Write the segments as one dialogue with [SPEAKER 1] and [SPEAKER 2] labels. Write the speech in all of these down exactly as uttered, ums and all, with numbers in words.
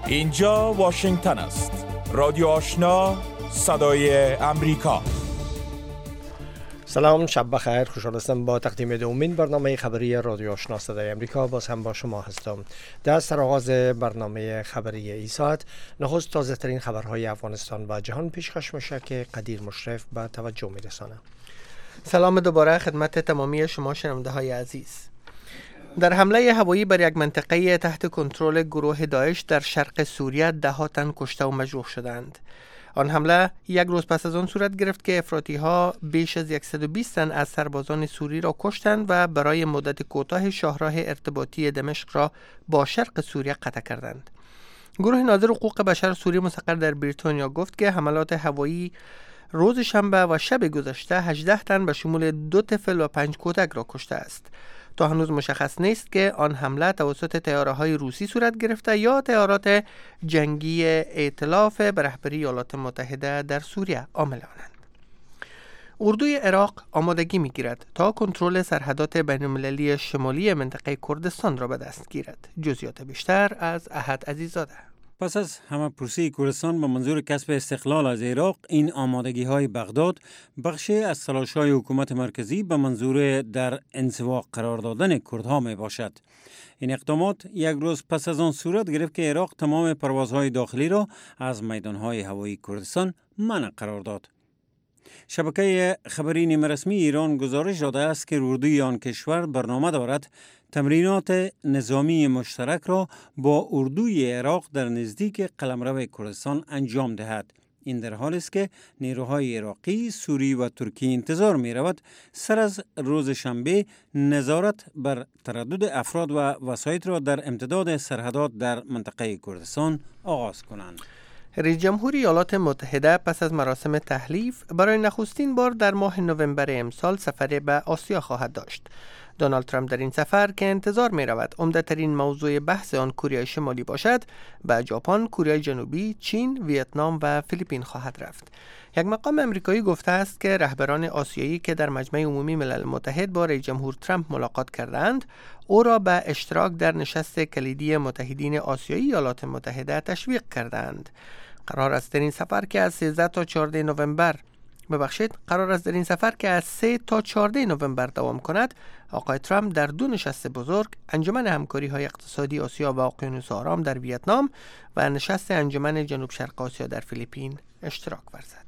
[SPEAKER 1] اینجا واشنگتن است. رادیو آشنا، صدای امریکا.
[SPEAKER 2] سلام، شب بخیر. خوشحال هستم با تقدیم دومین برنامه خبری رادیو آشنا صدای امریکا باز هم با شما هستم. در سرآغاز برنامه خبری این ساعت نخست تازه ترین خبرهای افغانستان و جهان پیشکش میشه که قدیر مشرف به توجه میرسانه.
[SPEAKER 3] سلام دوباره خدمت تمامی شما شنونده های عزیز. در حمله هوایی بر یک منطقه تحت کنترل گروه داعش در شرق سوریه ده ها تن کشته و مجروح شدند. آن حمله یک روز پس از آن صورت گرفت که افراطی ها بیش از صد و بیست تن از سربازان سوری را کشتند و برای مدت کوتاه شاهراه ارتباطی دمشق را با شرق سوریه قطع کردند. گروه ناظر حقوق بشر سوریه مستقر در بریتانیا گفت که حملات هوایی روز شنبه و شب گذشته هجده تن به شمول دو طفل و پنج کودک را کشته است. تا هنوز مشخص نیست که آن حمله توسط طیاره‌های روسی صورت گرفته یا طیارات جنگی ائتلاف به رهبری ایالات متحده در سوریه عامل آنند. اردوی عراق آمادگی می‌گیرد تا کنترل سرحدات بین‌المللی شمالی منطقه کردستان را به دست گیرد. جزئیات بیشتر از احد عزیزاده.
[SPEAKER 4] پس از همه پرسی کردستان به منظور کسب استقلال از عراق، این آمادگی های بغداد بخشی از تلاش های حکومت مرکزی به منظور در انزوا قرار دادن کردها می باشد. این اقدامات یک روز پس از آن صورت گرفت که عراق تمام پروازهای داخلی را از میدانهای هوایی کردستان منع قرار داد. شبکه خبری نیمه رسمی ایران گزارش داده است که اردوی آن کشور برنامه دارد تمرینات نظامی مشترک را با اردوی عراق در نزدیک قلمرو کردستان انجام دهد. این در حالی است که نیروهای عراقی، سوری و ترکی انتظار می رود سر از روز شنبه نظارت بر تردد افراد و وسایط را در امتداد سرحدات در منطقه کردستان آغاز کنند.
[SPEAKER 3] رئیس جمهور ایالات متحده پس از مراسم تحلیف برای نخستین بار در ماه نوامبر امسال سفری به آسیا خواهد داشت. دونالد ترامپ در این سفر که انتظار می رود عمده‌ترین موضوع بحث آن کره شمالی باشد، به ژاپن، کره جنوبی، چین، ویتنام و فیلیپین خواهد رفت. یک مقام امریکایی گفته است که رهبران آسیایی که در مجمع عمومی ملل متحد با رئیس جمهور ترامپ ملاقات کردند، او را به اشتراک در نشست کلیدی متحدین آسیایی ایالات متحده تشویق کردند. قرار است در این سفر که از سیزده تا چهارده نوامبر ببخشید قرار است در این سفر که از سه تا چهارده نوامبر دوام کند، آقای ترامپ در دو نشست بزرگ، انجمن همکاری های اقتصادی آسیا و اقیانوس آرام در ویتنام و نشست انجمن جنوب شرق آسیا در فیلیپین اشتراک ورزد.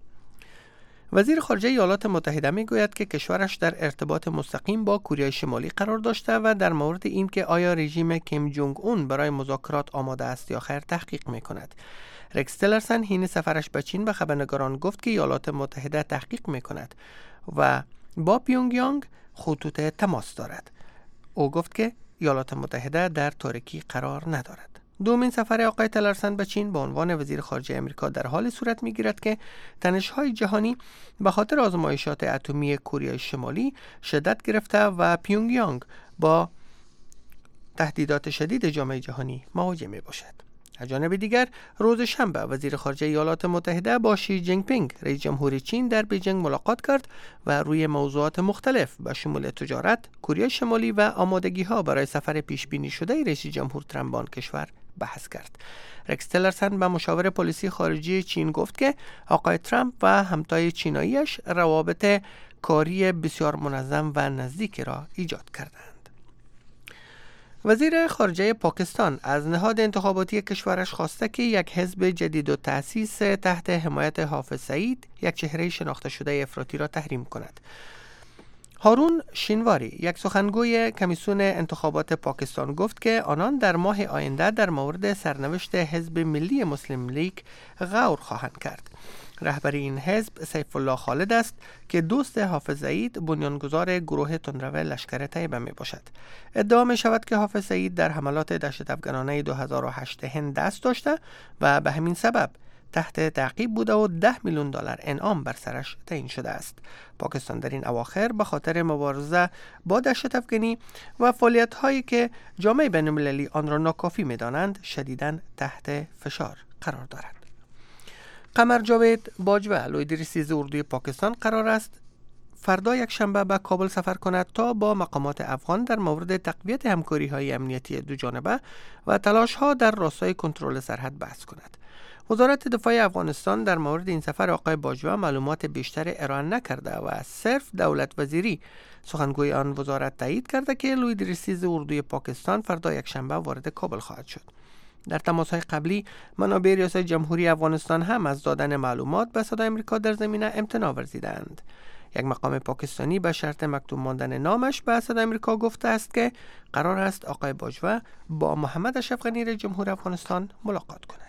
[SPEAKER 3] وزیر خارجه ایالات متحده می گوید که کشورش در ارتباط مستقیم با کره شمالی قرار داشته و در مورد این که آیا رژیم کیم جونگ اون برای مذاکرات آماده است یا خیر تحقیق می کند. رکس تیلرسن حین سفرش به چین به خبرنگاران گفت که ایالات متحده تحقیق می کند و با پیونگ یانگ خطوط تماس دارد. او گفت که ایالات متحده در تاریکی قرار ندارد. دومین سفر آقای تیلرسن به چین به عنوان وزیر خارجه امریکا در حال صورت می گیرد که تنش‌های جهانی به خاطر آزمایشات اتمی کره شمالی شدت گرفته و پیونگ یانگ با تهدیدات شدید جامعه جهانی مواجه می باشد. از جانب دیگر روز شنبه وزیر خارجه ایالات متحده با شی جینگ پینگ رئیس جمهور چین در بیجینگ ملاقات کرد و روی موضوعات مختلف به شمول تجارت، کره شمالی و آمادگی‌ها برای سفر پیش بینی شده رئیس جمهور ترامپ به آن کشور بحث کرد. رکس تیلرسن به مشاور پلیسی خارجی چین گفت که آقای ترامپ و همتای چیناییش روابط کاری بسیار منظم و نزدیکی را ایجاد کردند. وزیر خارجه پاکستان از نهاد انتخاباتی کشورش خواسته که یک حزب جدید و تأسیس تحت حمایت حافظ سعید یک چهره شناخته شده افراطی را تحریم کند. هارون شینواری، یک سخنگوی کمیسیون انتخابات پاکستان، گفت که آنان در ماه آینده در مورد سرنوشت حزب ملی مسلم لیگ غور خواهند کرد. رهبر این حزب سیف الله خالد است که دوست حافظ سعید، بنیانگذار گروه تندرو لشکر طیبه می باشد. ادعا می شود که حافظ سعید در حملات دهشت افغانانه دو هزار و هشت هند دست داشته و به همین سبب تحت تعقیب بوده و ده میلیون دلار انعام بر سرش تعیین شده است. پاکستان در این اواخر به خاطر مبارزه با دهشت افغانی و فعالیت‌هایی که جامعه بین‌المللی آن را ناکافی می‌دانند شدیداً تحت فشار قرار دارد. قمر جاوید باجوه، لوی درسیز اردوی پاکستان، قرار است فردا یک شنبه به کابل سفر کند تا با مقامات افغان در مورد تقویت همکاری‌های امنیتی دو جانبه و تلاش‌ها در راستای کنترل سرحد بحث کند. وزارت دفاع افغانستان در مورد این سفر آقای باجوه معلومات بیشتر ارائه نکرده و صرف دولت وزیری. سخنگوی آن وزارت تایید کرده که لوی درسیز اردوی پاکستان فردا یک شنبه وارد کابل خواهد شد. در تماس‌های قبلی منابع ریاست جمهوری افغانستان هم از دادن معلومات به صدای آمریکا در زمینه امتناع ورزیدند. یک مقام پاکستانی به شرط مکتوب ماندن نامش به صدای آمریکا گفته است که قرار است آقای باجوه با محمد اشرف غنی رئیس جمهور افغانستان ملاقات کند.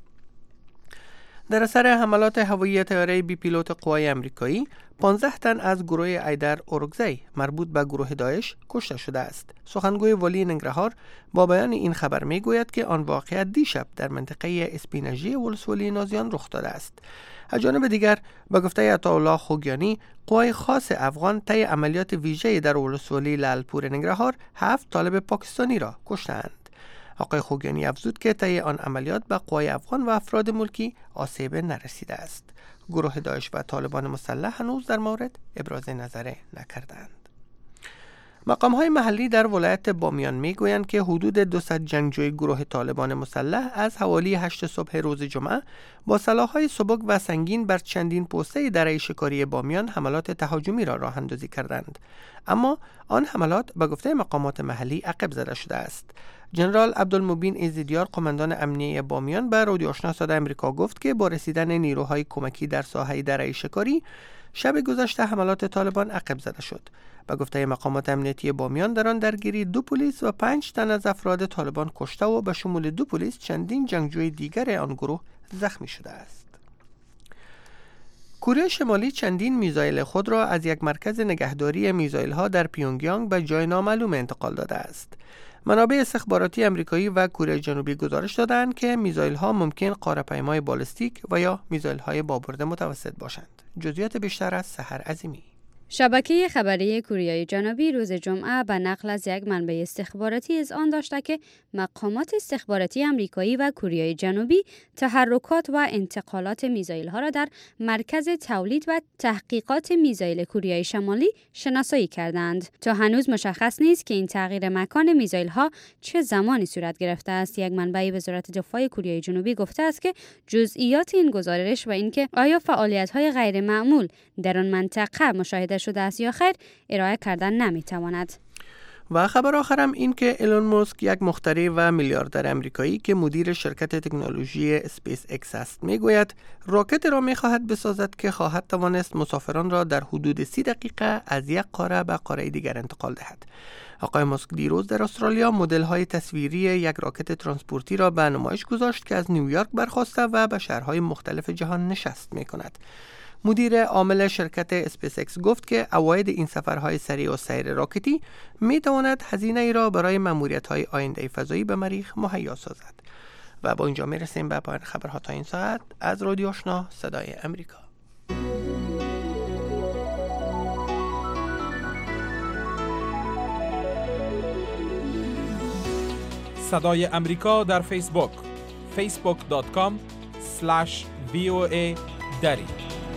[SPEAKER 3] در اثر حملات هوایی طیاره بی پیلوت قوای آمریکایی، پانزده تن از گروه ایدر اورگزی مربوط به گروه داعش کشته شده است. سخنگوی ولی ننگرهار با بیان این خبر می گوید که آن واقعیت دیشب در منطقه اسپینجی ولسوالی نازیان رخ داده است. از جانب دیگر به گفته عطاالله خوگیانی، قوای خاص افغان طی عملیات ویژه‌ای در ولسوالی لعلپور ننگرهار هفت طالب پاکستانی را کشتند. آقای خوگیانی افزود که طی آن عملیات به قوای افغان و افراد ملکی آسیب نرسیده است. گروه داعش و طالبان مسلح هنوز در مورد ابراز نظر نکردند. مقام‌های محلی در ولایت بامیان می‌گویند که حدود دویست جنگجوی گروه طالبان مسلح از حوالی هشت صبح روز جمعه با سلاح‌های سبک و سنگین بر چندین پوسته دره شکاری بامیان حملات تهاجمی را راه اندازی کردند. اما آن حملات به گفته مقامات محلی عقب زده شده است. جنرال عبدالمبین ایزدیار قماندان امنیه بامیان به رادیو آشنا صدای آمریکا گفت که با رسیدن نیروهای کمکی در ساحه دره شکاری شب گذشته حملات طالبان عقب زده شد. به گفته مقامات امنیتی بامیان در آن درگیری دو پلیس و پنج تن از افراد طالبان کشته و به شمول دو پلیس چندین جنگجوی دیگر آن گروه زخمی شده است. کره شمالی چندین میزایل خود را از یک مرکز نگهداری میزایل ها در پیونگیانگ به جای نامعلوم انتقال داده است. منابع استخباراتی آمریکایی و کره جنوبی گزارش دادند که میزایل ها ممکن قاره‌پیمای بالستیک و یا میزایل های بابرد متوسط باشند. جزئیات بیشتر از سحر عظیمی.
[SPEAKER 5] شبکه خبری کره جنوبی روز جمعه به نقل از یک منبع استخباراتی اذعان داشته که مقامات استخباراتی آمریکایی و کره جنوبی تحرکات و انتقالات میزایل ها را در مرکز تولید و تحقیقات میزایل کره شمالی شناسایی کردند. تا هنوز مشخص نیست که این تغییر مکان میزایل ها چه زمانی صورت گرفته است. یک منبع وزارت دفاع کره جنوبی گفته است که جزئیات این گزارش و اینکه آیا فعالیت های غیر معمول در آن منطقه مشاهده شده است یا خیر ارائه کردن نمیتواند.
[SPEAKER 3] و خبر آخرم این که ایلون ماسک، یک مخترع و میلیاردر امریکایی که مدیر شرکت تکنولوژی اسپیس اکس است، میگوید راکت را میخواهد بسازد که خواهد توانست مسافران را در حدود سی دقیقه از یک قاره به قاره دیگر انتقال دهد. آقای ماسک دیروز در استرالیا مدل های تصویری یک راکت ترانسپورتی را به نمایش گذاشت که از نیویورک برخاسته و به شهرهای مختلف جهان نشست میکند. مدیر عامل شرکت اسپیس اکس گفت که عواید این سفرهای سریع و سیر راکتی می تواند هزینه ای را برای ماموریت‌های آینده فضایی به مریخ مهیا سازد. و با اینجا می رسیم به پایان خبرها تا این ساعت. از رادیو آشنا صدای امریکا.
[SPEAKER 1] صدای امریکا در فیسبوک فیسبوک دات کام اسلش وی او ای دری.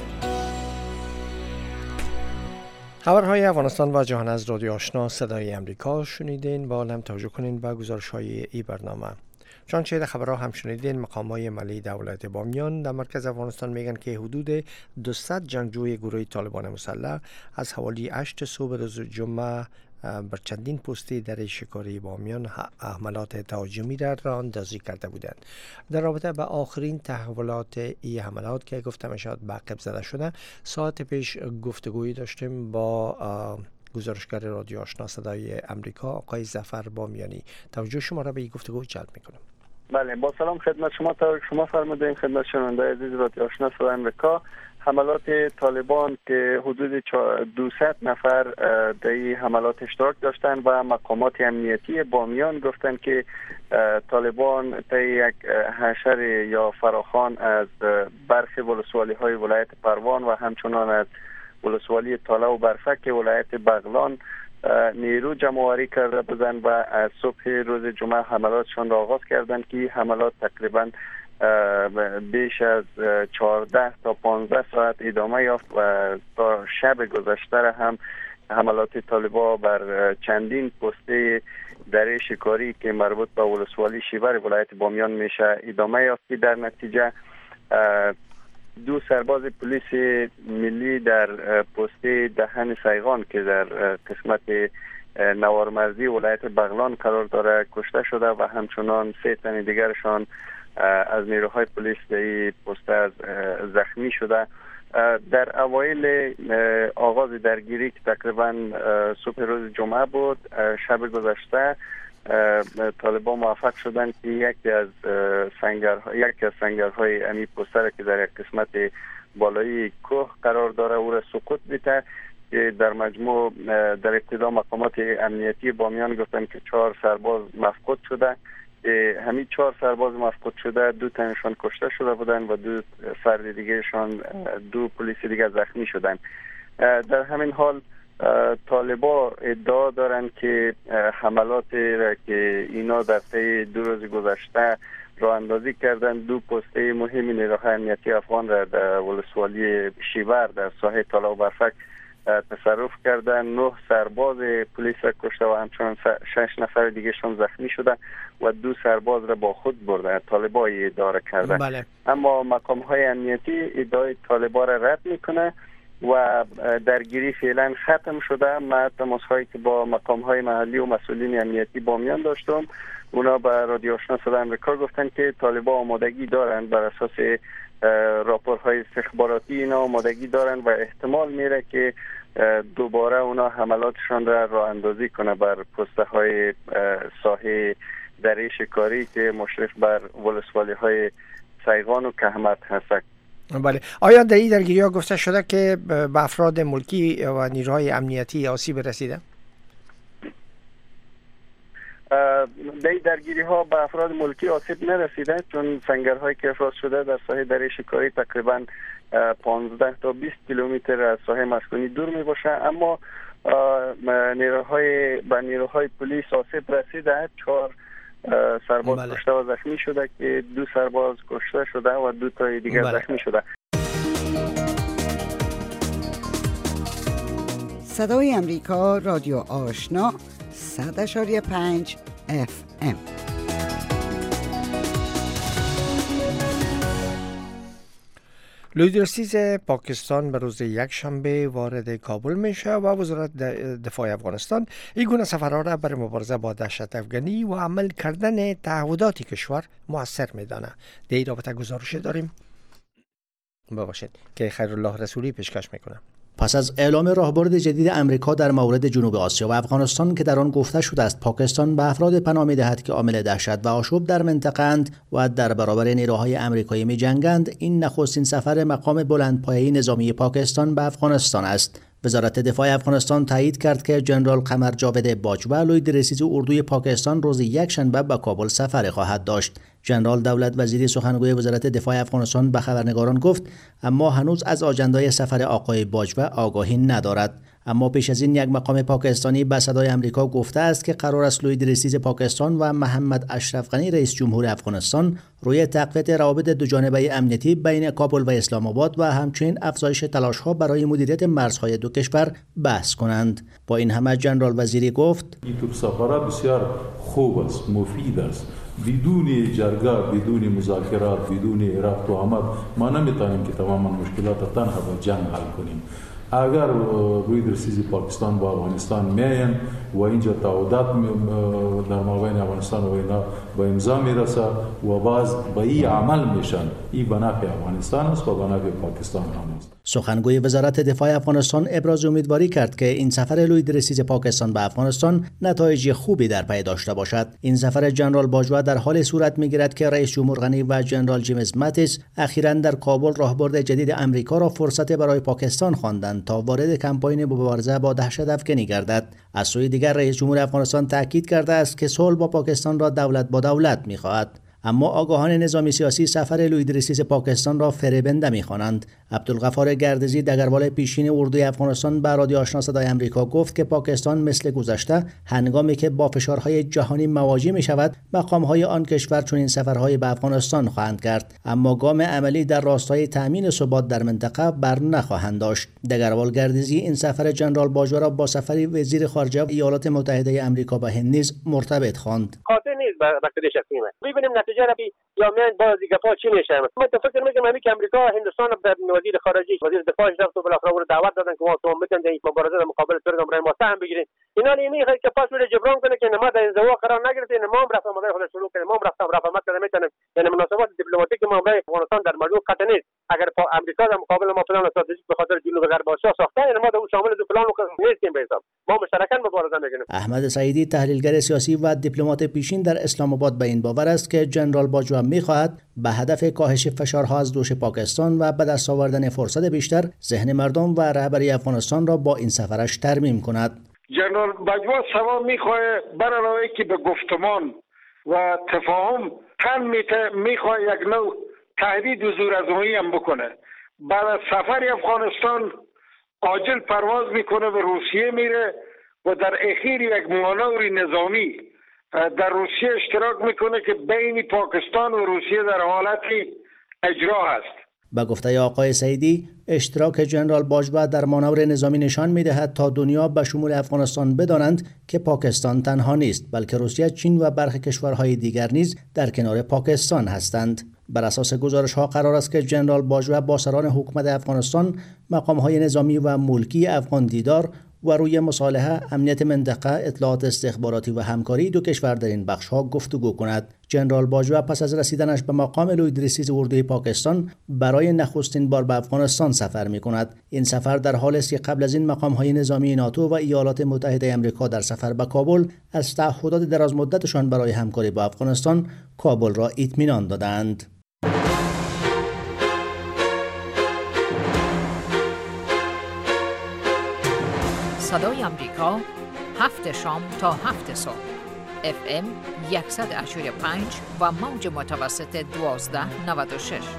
[SPEAKER 2] خبرهای افغانستان و جهان از رادیو آشنا صدای امریکا شنیدین. با هم توجه کنین به گزارش‌های این برنامه. چنانچه در خبرها هم شنیدین، مقامات ملی دولت بامیان در مرکز افغانستان میگن که حدود دویست جنگجوی گروه طالبان مسلح از حوالی هشت صبح روز جمعه بر چندین پستی در شکاری بامیان حملات تهاجمی را راه اندازی کرده بودند. در رابطه با آخرین تحولات این حملات که گفته میشد به عقب زده شده، ساعت پیش گفتگویی داشتیم با گزارشگر رادیو آشنا صدای امریکا آقای ظفر بامیانی. توجه شما را به این گفتگو جلب میکنم.
[SPEAKER 6] بله، با سلام خدمت شما. تا شما فرمودین خدمت شنونده عزیز رادیو آشنا صدای امریکا، حملات طالبان که حدود دویست نفر در این حملات اشتراک داشتند و مقامات امنیتی بامیان گفتند که طالبان در یک حشر یا فراخوان از برخی ولسوالی های ولایت پروان و همچنان از ولسوالی تاله و برفک ولایت بغلان نیرو جمع‌آوری کرده بودند و از صبح روز جمعه حملاتشان را آغاز کردند که حملات تقریبا بیش از چهارده تا پانزده ساعت ادامه یافت و تا شب گذشته هم حملات طالبان بر چندین پسته دره شکاری که مربوط به ولسوالی شیور ولایت بامیان میشه ادامه یافت. در نتیجه دو سرباز پلیس ملی در پسته دهن سیغان که در قسمت نوارمرزی ولایت بغلان قرار داره کشته شده و همچنان سه تن دیگرشان از نیروهای پلیس در این پسته از زخمی شده. در اوایل آغاز درگیری که تقریبا صبح روز جمعه بود، شب گذشته طالبان موفق شدند که یکی از سنگرها یکی از سنگرهای امی پوستر که در یک قسمت بالایی کوه قرار داره او را سقوط بده که در مجموع در ابتدا مقامات امنیتی بامیان گفتند که چهار سرباز مفقود شده. همین چهار سرباز مفقود شده دو تنشان کشته شده بودند و دو فرد دیگرشان دو پلیس دیگر زخمی شدند. در همین حال طالبان ادعا دارند که حملات را که اینا در طی دو روز گذشته راه اندازی کردن دو پسته مهمی نیروهای امنیتی افغان را در ولسوالی شیور در ساحه طلا و برفک تصرف کردن. نه سرباز پلیس را کشته و همچنان شش نفر دیگه شان زخمی شده و دو سرباز را با خود برده. طالبان ادعا کردن. بله. اما مقام های امنیتی ادعای طالبان را رد میکنه و درگیری فعلا ختم شده. ما تماس هایی که با مقام های محلی و مسئولین امنیتی بامیان داشتم، اونا به رادیو آشنا صدای آمریکا گفتن که طالبان آمادگی دارند، بر اساس راپورهای استخباراتی اینا آمادگی دارند و احتمال میره که دوباره اونا حملاتشان را راه اندازی کنه بر پسته های ساحه دره شکاری که مشرف بر ولسوالی های سیغان و کهمت هست.
[SPEAKER 2] بله. آیا در این درگیری ها گفته شده که به افراد ملکی و نیروهای امنیتی آسیب رسیده؟
[SPEAKER 6] در این درگیری ها به افراد ملکی آسیب نرسیده، چون سنگرهایی که افراز شده در ساحه دره شکاری تقریبا پانزده تا بیست کیلومتر از ساحه مسکونی دور می باشه. اما نیروهای به نیروهای پلیس آسیب رسیده، چهار سرباز بله. کشته و زخمی شده که دو سرباز کشته شده و دو تا دیگر بله. زخمی شده.
[SPEAKER 7] صدای امریکا، رادیو آشنا، صد اشاری پنج اف ام.
[SPEAKER 2] لویدرسیز پاکستان به روز یک شنبه وارد کابل میشه و وزارت دفاع افغانستان این گونه سفرها را برای مبارزه با دهشت افغانی و عمل کردن تعهدات کشور مؤثر میدانه. در این رابطه گزارش داریم، بباشید که خیرالله رسولی پیشکش میکنه.
[SPEAKER 8] پس از اعلام راهبرد جدید امریکا در مورد جنوب آسیا و افغانستان که در آن گفته شده است پاکستان به افراد پناه می‌دهد که عامل دهشت و آشوب در منطقه اند و در برابر نیروهای امریکایی می‌جنگند، این نخستین سفر مقام بلندپایه نظامی پاکستان به افغانستان است. وزارت دفاع افغانستان تایید کرد که جنرال قمر جاوید باجوه لویدرسیز اردوی پاکستان روز یک شنبه به کابل سفر خواهد داشت. جنرال دولت وزیری سخنگوی وزارت دفاع افغانستان به خبرنگاران گفت اما هنوز از آجندای سفر آقای باجوه آگاهی ندارد. اما پیش از این یک مقام پاکستانی به صدای امریکا گفته است که قرار است لویدرسیز پاکستان و محمد اشرف غنی رئیس جمهور افغانستان روی تقویت روابط دوجانبه امنیتی بین کابل و اسلام آباد و همچنین افزایش تلاش‌ها برای مدیریت مرزهای دو کشور بحث کنند. با این همه جنرال وزیری گفت
[SPEAKER 9] این تو سفر بسیار خوب است، مفید است. بدون جرگه، بدون مذاکرات، بدون رفت و آمد ما نمیتونیم که تمام مشکلات تنها با جنگ حل کنیم. اگر لویدرسیز پاکستان با افغانستان میاین و اینجا تعهدات در مابین افغانستان و اینا با امضا میرسه و باز به این عمل میشن، این به نفع افغانستان است و به نفع پاکستان هم است.
[SPEAKER 8] سخنگوی وزارت دفاع افغانستان ابراز امیدواری کرد که این سفر لویدرسیز پاکستان به افغانستان نتایج خوبی در پی داشته باشد. این سفر جنرال باجوه در حال صورت میگیرد که رئیس جمهور غنی و جنرال جیمز ماتیس اخیراً در کابل راهبرد جدید امریکا را فرصت برای پاکستان خواندند تا وارد کمپاین مبارزه با دهشت افغانی گردد. از سوی دیگر رئیس جمهور افغانستان تاکید کرده است که صلح با پاکستان را دولت با دولت می‌خواهد. اما آگاهان نظامی سیاسی سفر لویدریسیس پاکستان را فریبنده می‌خوانند. عبدالغفار گردزی دگربال پیشین اردوی افغانستان به رادیو آشنا صدای آمریکا گفت که پاکستان مثل گذشته هنگامی که با فشارهای جهانی مواجه می‌شود مقام‌های آن کشور چنین سفرهای به افغانستان خواهند کرد، اما گام عملی در راستای تامین ثبات در منطقه بر نخواهند داشت. دگربال گردزی این سفر جنرال باجوا را با سفری وزیر خارجه ایالات متحده آمریکا به هند نیز مرتبط خواند.
[SPEAKER 10] خاطر نیست به کدی شخصی من ببینیم نتیجه را بی یا من باز گپا چی میشه. من تو فکر میکنم که امریکا هندوستان در وزیر خارجه وزیر دفاعش رفت و بالاخره او دعوت دادن که ما تو میتونیم در مبارزه در مقابل ترور برای ما سهم بگیریم. اینا نمیخواد که پاس میره جبران کنه که ما در انزوا قرار نگرفتیم، ما هم رفتیم مدار خود شروع کردیم، ما هم رفتیم رفاقت کردیم. میتونیم یعنی مناسبات دیپلماتیک ما برای افغانستان در موضوع قطع نیست. اگر امریکا در مقابل ما پلان استراتژیک به خاطر جنوب غرب آسیا ساخته، یعنی ما در اون شامل دو پلان نیستیم به حساب. ما مشترکاً مبارزه میکنیم.
[SPEAKER 8] احمد سعیدی تحلیلگر سیاسی و دیپلمات پیشین در اسلام آباد به این باور است که جنرال باجوا می‌خواهد به هدف کاهش فشارها از دوش پاکستان و به دست آوردن فرصت بیشتر ذهن مردم و رهبری افغانستان را با این سفرش ترمیم کند.
[SPEAKER 11] جنرال باجوا سوا می‌خواهد برای که به گفتمان و تفاهم تن می‌خواهد یک نوع تهدید و زورآزمایی هم بکنه. بعد از سفر افغانستان عاجل پرواز میکنه و روسیه میره و در اخیر یک مانور نظامی در روسیه اشتراک میکنه که بین پاکستان و روسیه در حالت اجرا هست.
[SPEAKER 8] با گفته آقای سعیدی اشتراک جنرال باجوا در مانور نظامی نشان میدهد تا دنیا به شمول افغانستان بدانند که پاکستان تنها نیست، بلکه روسیه، چین و برخی کشورهای دیگر نیز در کنار پاکستان هستند. بر اساس گزارش‌ها قرار است که جنرال باجوا با سران حکومت افغانستان، مقام‌های نظامی و ملکی افغان دیدار و روی مصالحه، امنیت منطقه، اطلاعات استخباراتی و همکاری دو کشور در این بخش‌ها گفتگو کند. جنرال باجوا پس از رسیدنش به مقام لویدریسیس اردوی پاکستان برای نخستین بار به افغانستان سفر می‌کند. این سفر در حالی است که قبل از این مقام‌های نظامی ناتو و ایالات متحده آمریکا در سفر به کابل از تعهدات دراز مدتشان برای همکاری با افغانستان کابل را اطمینان دادند.
[SPEAKER 12] صدای آمریکا هفت شام تا هفت صبح اف ام صد و پنج و موج متوسط دوازده نود و شش.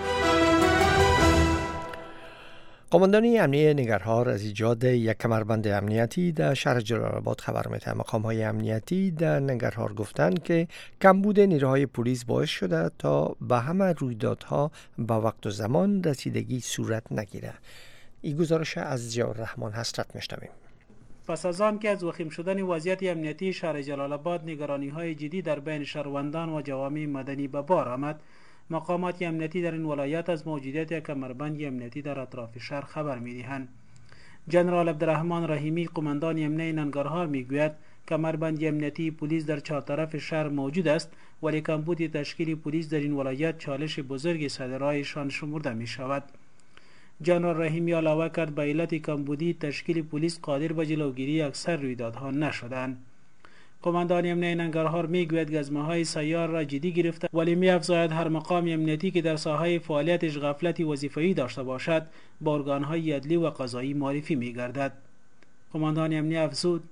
[SPEAKER 2] قماندانی امنیه ننگرهار از ایجاد یک کمربند امنیتی در شهر جلال آباد خبر می‌دهد. مقام‌های امنیتی در ننگرهار گفتند که کمبود نیروهای پلیس باعث شده تا به همه رویدادها با وقت و زمان رسیدگی صورت نگیرد. این گزارش از ضیاء الرحمن حسرت می‌شنویم.
[SPEAKER 13] پس از آن که از وخیم شدن وضعیت امنیتی شهر جلال آباد نگرانی‌های جدی در بین شهروندان و جوامع مدنی به بار آمد، مقامات امنیتی در این ولایت از موجودیت یک کمربند امنیتی در اطراف شهر خبر می‌دهند. جنرال عبدالرحمن رحیمی قماندان امنیه ننگرهار میگوید کمربند امنیتی پلیس در چهار طرف شهر موجود است، ولی کمبود تشکیل پلیس در این ولایت چالش بزرگ صدرایشان شمرده می‌شود. جنرال رحیمی علاوه کرد به علت کمبودی تشکیل پلیس قادر به جلوگیری اکثر رویدادها نشدند. قماندان امنیه ننگرهار میگوید گزمه‌های سیار را جدی گرفته، ولی می‌افزاید هر مقام امنیتی که در ساحه فعالیتش غفلت وظیفه‌ای داشته باشد با ارگان‌های عدلی و قضایی معرفی می‌گردد. قماندان امنیه افزود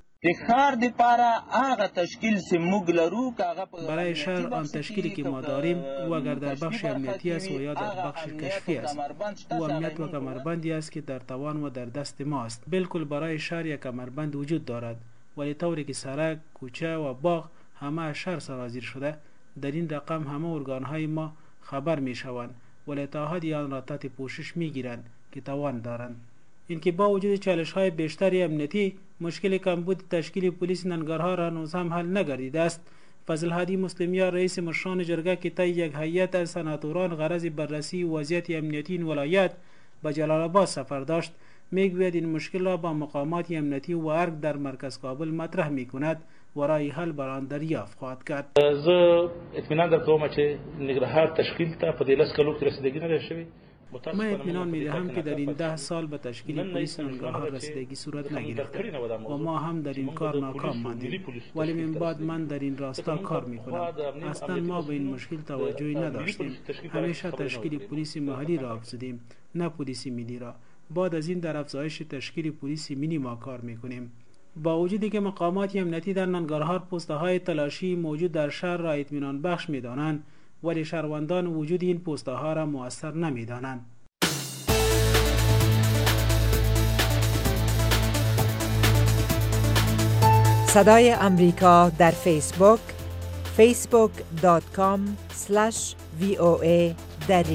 [SPEAKER 13] برای شهر آن تشکیلی که ما داریم و اگر در بخش امنیتی است و یا در بخش کشفی است، او امنیت و کمربندی است که در توان و در دست ماست. بالکل برای شهر یک کمربند وجود دارد، ولی طوری که سرک، کوچه و باغ همه شهر سرازیر شده، در این رقم همه ارگانهای ما خبر می شوند، ولی تا حدی آن را تحت پوشش می گیرند که توان دارند. اینکه با وجود چالش‌های بیشتری امنیتی، مشکل کمبود تشکیل پلیس ننگرهار هنوز هم حل نگردیده است. فضل هادی مسلمیان رئیس مشران جرگه که طی یک هیئت از سناتوران غرض بررسی وضعیت امنیتی این ولایت به جلال آباد سفر داشت، میگوید این مشکل را با مقامات امنیتی و ارگ در مرکز کابل مطرح میکند و رای حل بر آن دریافت خواهد کرد.
[SPEAKER 14] زه اطمینان درکوم چې ننګرهار تشکیل ته په دې لس کلو کې رسیدګي نه ده شوې.
[SPEAKER 13] من اطمینان میدهم که در این ده سال به تشکیل پلیس ننگرهار رسیدگی صورت نگرفته و ما هم در این کار ناکام ماندیم، ولی من بعد من در این راستا کار میکنم. اصلا ما به این مشکل توجهی نداشتیم، همیشه تشکیل پلیس محلی را افزودیم، نه پلیس ملی را. بعد از این در افزایش تشکیل پلیس ملی ما کار میکنیم. با وجودی که مقامات امنیتی در ننگرهار پست‌های تلاشی موجود در شهر را اطمینان بخش می‌دانند، ولی شهروندان وجود این پوسترها را مؤثر نمی‌دانند.
[SPEAKER 15] صدای امریکا در فیسبوک فیسبوک دات کام اسلش وی او ای دری.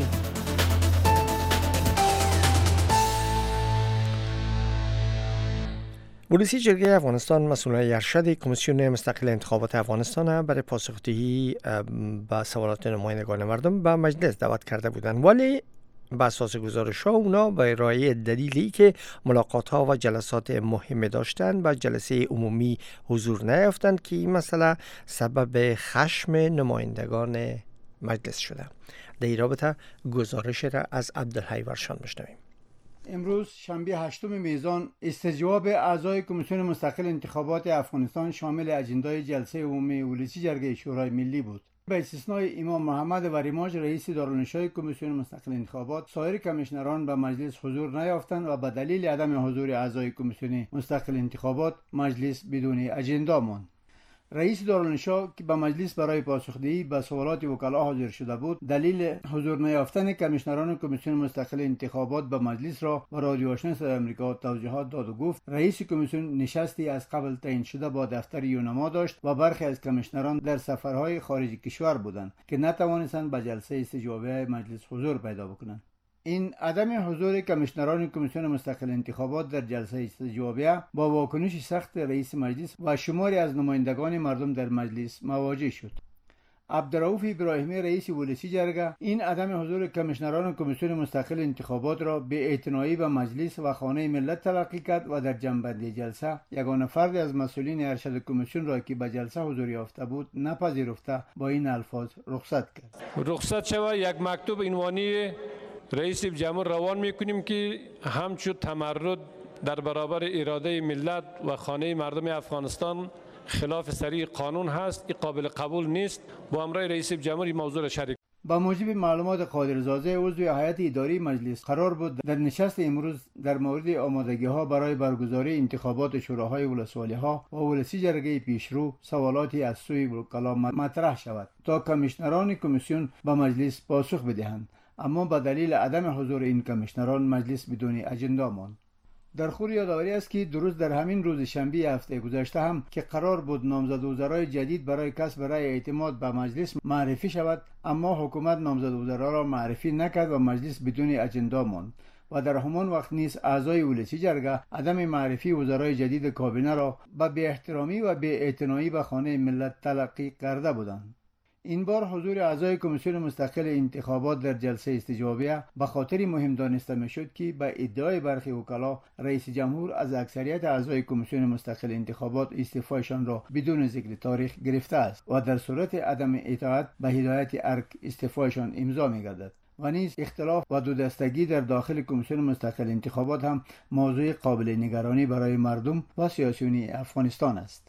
[SPEAKER 2] ولسی جرگه افغانستان مسئولان ارشد کمیسیون مستقل انتخابات افغانستان برای پاسخدهی به سوالات نمایندگان مردم به مجلس دعوت کرده بودند، ولی بر اساس گزارش ها اونا به ارائه دلیلی که ملاقات ها و جلسات مهم داشتند و جلسه عمومی حضور نیافتند که این مسئله سبب خشم نمایندگان مجلس شده. در این رابطه گزارش را از عبدالحی ورشان بشنویم.
[SPEAKER 16] امروز شنبه هشتم میزان استجواب اعضای کمیسیون مستقل انتخابات افغانستان شامل اجندای جلسه عمومی ولسی جرگه شورای ملی بود. به استثنای امام محمد وریماج رئیس دارالنشای کمیسیون مستقل انتخابات، سایر کمیشنران به مجلس حضور نیافتند و به دلیل عدم حضور اعضای کمیسیون مستقل انتخابات مجلس بدون اجندا ماند. رئیس دارالنشا که به مجلس برای پاسخدهی به سوالات وکلا حاضر شده بود، دلیل حضور نیافتن کمیشنران کمیسیون مستقل انتخابات به مجلس را به رادیو آشنا صدای آمریکا توضیحات داد و گفت رئیس کمیسیون نشستی از قبل تعیین شده با دفتر یونما داشت و برخی از کمیشنران در سفرهای خارج کشور بودند که نتوانستند به جلسه استجوابی مجلس حضور پیدا بکنند. این عدم حضور کمیشنران کمیسیون مستقل انتخابات در جلسه استجوابیه با واکنش سخت رئیس مجلس و شماری از نمایندگان مردم در مجلس مواجه شد. عبدالرؤوف ابراهیمی رئیس ولسی جرگه این عدم حضور کمیشنران کمیسیون مستقل انتخابات را به اعتنایی به مجلس و خانه ملت تلقی کرد و در جنبندی جلسه یگانه فرد از مسئولین ارشد کمیسیون را که به جلسه حضور یافته بود نپذیرفته با این الفاظ رخصت کرد.
[SPEAKER 17] رخصت شود یک مکتوب عنوانی رئیس جمهور روان میکنیم که همچون تمرد در برابر اراده ملت و خانه مردم افغانستان خلاف صریح قانون هست، این قابل قبول نیست. با امرای رئیس جمهور این موضوع را شریک.
[SPEAKER 16] با موجب معلومات قادرزاده عضو هیئت اداری مجلس قرار بود در نشست امروز در مورد آمادگی ها برای برگزاری انتخابات شوراهای ولسوالی ها و ولسی جرگه پیشرو سوالاتی از سوی وکلا مطرح شود تا کمیشنران کمیسیون به مجلس پاسخ بدهند، اما به دلیل عدم حضور این کمیشنران مجلس بدون اجندا ماند. در خور یادآوری است که درست در همین روز شنبه هفته گذشته هم که قرار بود نامزد وزرای جدید برای کسب رأی اعتماد به مجلس معرفی شود، اما حکومت نامزد وزرا را معرفی نکرد و مجلس بدون اجندا ماند و در همان وقت نیز اعضای ولسی جرگه عدم معرفی وزرای جدید کابینه را به بی احترامی و بی اعتنایی به خانه ملت تلقی کرده بودند. این بار حضور اعضای کمیسیون مستقل انتخابات در جلسه استجوابیه به خاطر مهم دانسته میشد که به ادعای برخی وکلا رئیس جمهور از اکثریت اعضای کمیسیون مستقل انتخابات استعفایشان را بدون ذکر تاریخ گرفته است و در صورت عدم اطاعت به هدایت ارگ استعفایشان امضا میگردد. و نیز اختلاف و دو دستگی در داخل کمیسیون مستقل انتخابات هم موضوع قابل نگرانی برای مردم و سیاسیون افغانستان است.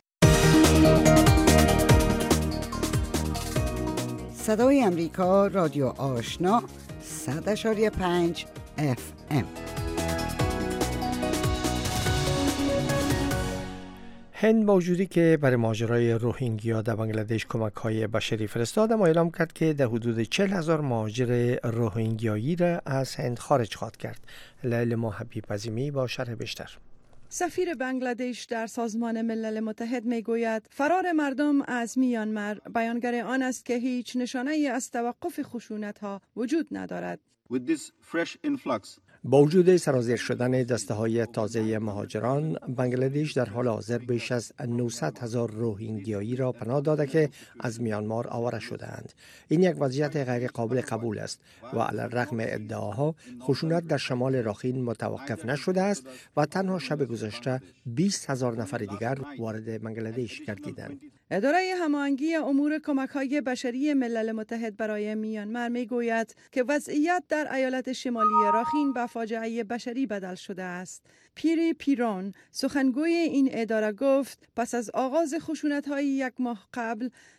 [SPEAKER 7] صدای امریکا رادیو آشنا صد اشاری پنج اف ام.
[SPEAKER 2] هند با وجودی که برای ماجرای روهینگیا در بنگلادش کمک های بشری فرستاد، اما اعلام کرد که در حدود چهل هزار مهاجر روهینگیایی را از هند خارج خواهد کرد. لیل محبی پزیمی با شرح بیشتر.
[SPEAKER 18] سفیر بنگلادش در سازمان ملل متحد میگوید فرار مردم از میانمار بیانگر آن است که هیچ نشانه‌ای از توقف خشونت‌ها وجود ندارد.
[SPEAKER 19] With this fresh influx
[SPEAKER 2] با وجود سرازیر شدن دسته های تازه مهاجران، بنگلادش در حال حاضر بیش از نهصد هزار روهینگیایی را پناه داده که از میانمار آواره شده‌اند. این یک وضعیت غیر قابل قبول است و علی الرغم ادعاها خشونت در شمال راخین متوقف نشده است و تنها شب گذشته بیست هزار نفر دیگر وارد بنگلادش گردیدند.
[SPEAKER 18] اداره هماهنگی امور کمک‌های بشری ملل متحد برای میانمار میگوید که وضعیت در ایالت شمالی راخین به فاجعه بشری بدل شده است. پیری پیرون سخنگوی این اداره گفت پس از آغاز خشونت‌های یک ماه قبل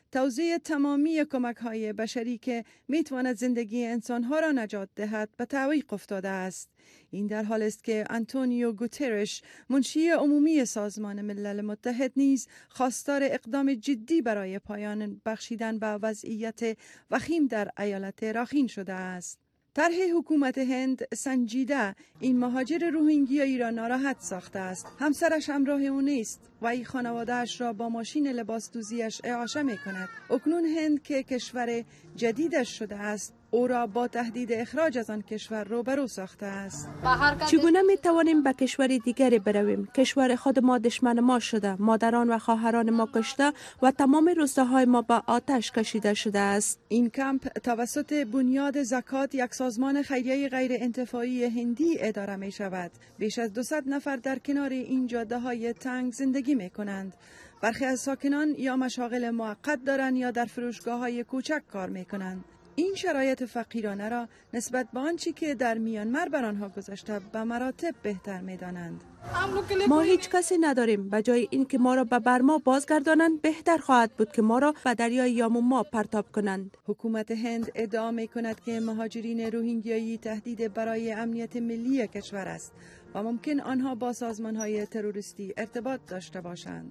[SPEAKER 18] توزیع تمامی کمک‌های بشری که می‌تواند زندگی انسان‌ها را نجات دهد به تعویق افتاده است. این در حال است که آنتونیو گوترش، منشی عمومی سازمان ملل متحد نیز خواستار اقدام جدی برای پایان بخشیدن به وضعیت وخیم در ایالت راخین شده است. طرح حکومت هند سنجیده این مهاجر روهینگیایی را ناراحت ساخته است. همسرش همراه او نیست و این خانواده‌اش را با ماشین لباس دوزیش اعاشه می کند. اکنون هند که کشور جدیدش شده است، او را با تهدید اخراج از آن کشور روبرو ساخته است.
[SPEAKER 20] چگونه می توانیم به کشور دیگری برویم؟ کشور خود ما دشمن ما شده، مادران و خواهران ما کشته و تمام روستاهای ما به آتش کشیده شده است.
[SPEAKER 18] این کمپ توسط بنیاد زکات، یک سازمان خیریه غیر انتفاعی هندی اداره می شود. بیش از دویست نفر در کنار این جاده های تنگ زندگی می کنند. برخی از ساکنان یا مشاغل موقت دارند یا در فروشگاه های کوچک کار می کنند. این شرایط فقیرانه را نسبت به آنچه که در میانمار بر آنها گذشته به مراتب بهتر می‌دانند.
[SPEAKER 20] ما هیچ کسی نداریم. به جای اینکه ما را به برما بازگردانند، بهتر خواهد بود که ما را به دریای یاموما پرتاب کنند.
[SPEAKER 18] حکومت هند ادعا می‌کند که مهاجرین روهینگیایی تهدید برای امنیت ملی کشور است و ممکن آنها با سازمان‌های تروریستی ارتباط داشته باشند.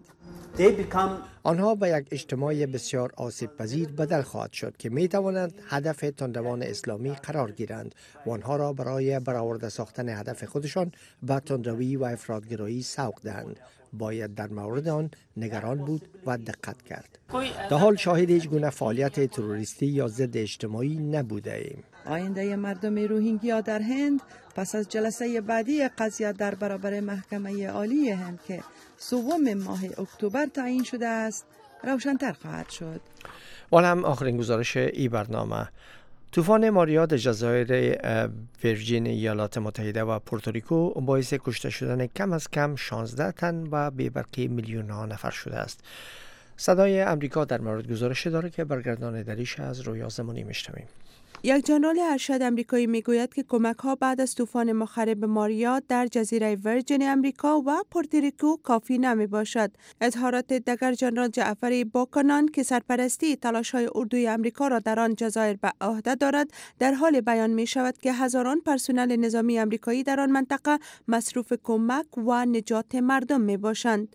[SPEAKER 2] آنها به یک اجتماع بسیار آسیب پذیر بدل خواهد شد که می توانند هدف تندروان اسلامی قرار گیرند و آنها را برای برآورده ساختن هدف خودشان به تندروی و افراطگرایی سوق دهند. باید در مورد آن نگران بود و دقت کرد. در حال شاهد هیچ گونه فعالیت تروریستی یا ضد اجتماعی نبوده ایم.
[SPEAKER 18] آینده مردم روهینگیا در هند پس از جلسه بعدی قضیه در برابر محکمه عالی هند که سوم ماه اکتبر تعیین شده است روشن‌تر خواهد شد.
[SPEAKER 2] و هم آخرین گزارش ای برنامه. طوفان ماریا در جزایر ویرجین ایالات متحده و پورتوریکو باعث کشته شدن کم از کم شانزده تن و بی‌برقی میلیون ها نفر شده است. صدای امریکا در مورد گزارش داره که برگرداندنیش از رویا زمانی میشنویم.
[SPEAKER 20] یک ژنرال ارشد امریکایی میگوید که کمک‌ها بعد از طوفان مخرب ماریا در جزیره ویرجین امریکا و پورتوریکو کافی نمی باشد. اظهارات دیگر ژنرال جعفری باکنان که سرپرستی تلاش‌های اردوی امریکا را در آن جزایر به عهده دارد، در حال بیان می شود که هزاران پرسنل نظامی امریکایی در آن منطقه مصروف کمک و نجات مردم می باشند.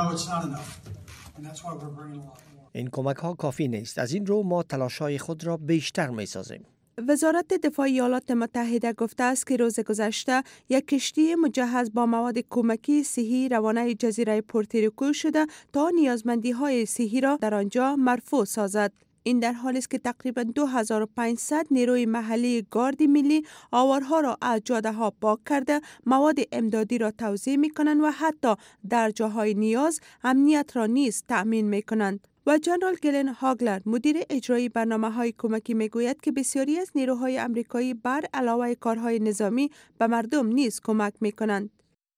[SPEAKER 2] این کمک ها کافی نیست. از این رو ما تلاش‌های خود را بیشتر می سازیم.
[SPEAKER 20] وزارت دفاع ایالات متحده گفته است که روز گذشته یک کشتی مجهز با مواد کمکی صحی روانه جزیره پورتوریکو شده تا نیازمندی های صحی را در آنجا مرفوع سازد. این در حالی است که تقریبا دو هزار و پانصد نیروی محلی گارد ملی آوارها را از جاده ها پاک کرده مواد امدادی را توزیع می کنند و حتی در جاهای نیاز امنیت را نیز تأمین می کنند. و جنرال گلن هاگلر مدیر اجرایی برنامه‌های کمکی میگوید که بسیاری از نیروهای امریکایی بر علاوه کارهای نظامی به مردم نیز کمک می‌کنند.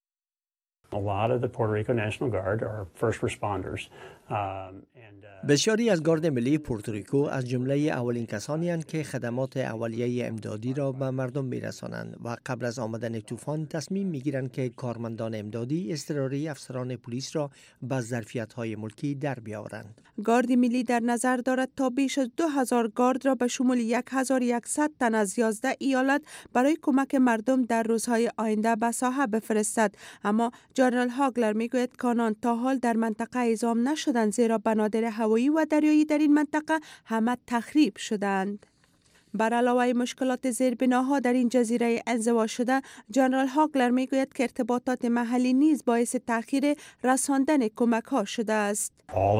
[SPEAKER 2] بسیاری از گارد ملی پورتوریکو از جمله اولین کسانی هستند که خدمات اولیه امدادی را به مردم میرسانند و قبل از آمدن طوفان تصمیم میگیرند که کارمندان امدادی اضطراری افسران پلیس را به ظرفیت‌های ملکی در بیاورند.
[SPEAKER 20] گارد ملی در نظر دارد تا بیش از دو هزار گارد را به شمول هزار و صد تن از یازده ایالت برای کمک مردم در روزهای آینده به ساحه بفرستد. اما جنرال هاگلر میگوید که آنان تا حال در منطقه اعزام نشدند، زیرا بنادر هوایی و دریایی در این منطقه همه تخریب شدند. بر علاوه مشکلات زیربناها در این جزیره انزوا شده، جنرال هاگلر میگوید که ارتباطات محلی نیز باعث تأخیر رساندن کمک ها شده است.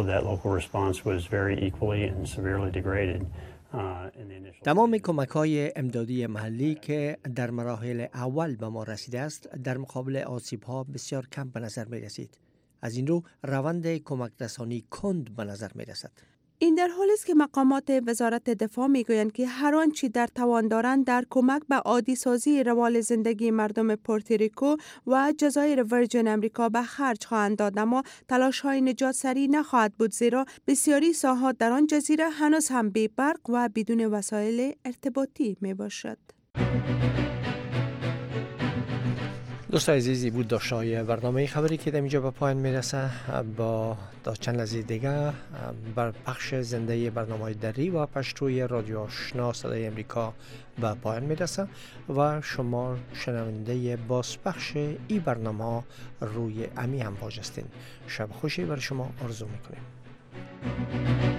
[SPEAKER 2] تمام کمک های امدادی محلی که در مراحل اول به ما رسیده است در مقابل آسیب ها بسیار کم به نظر می رسید. از این رو روند کمک رسانی کند به نظر می رسد.
[SPEAKER 20] این در حالی است که مقامات وزارت دفاع میگویند که هر آنچه در توان دارند در کمک به عادی سازی روال زندگی مردم پورتوریکو و جزایر ویرجین امریکا به خرج خواهند داد، اما تلاش های نجات سریع نخواهد بود، زیرا بسیاری ساحات در آن جزیره هنوز هم بی برق و بدون وسایل ارتباطی می باشد.
[SPEAKER 2] دوستان عزیزی بود داشتهای برنامه خبری که در اینجا به پایان میرسه. با تا چند لحظه دیگه بر پخش زنده برنامه دری و پشتوی رادیو آشنا صدای امریکا به پایان میرسه و شما شنونده بازپخش این برنامه روی امی امواج هستین. شب خوشی برای شما آرزو میکنیم.